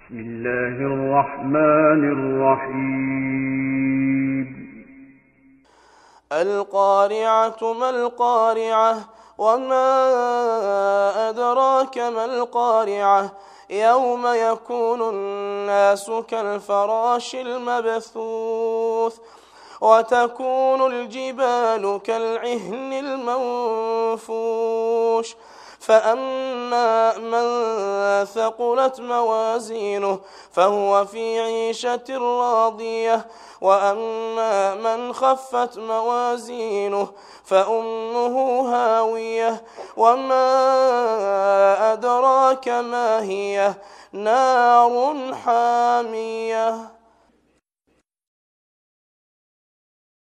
بسم الله الرحمن الرحيم. القارعة ما القارعة وما أدراك ما القارعة يوم يكون الناس كالفراش المبثوث وتكون الجبال كالعهن المنفوش فأما من ثقلت موازينه فهو في عيشة راضية وأما من خفت موازينه فأمه هاوية وما أدراك ما هي نار حامية.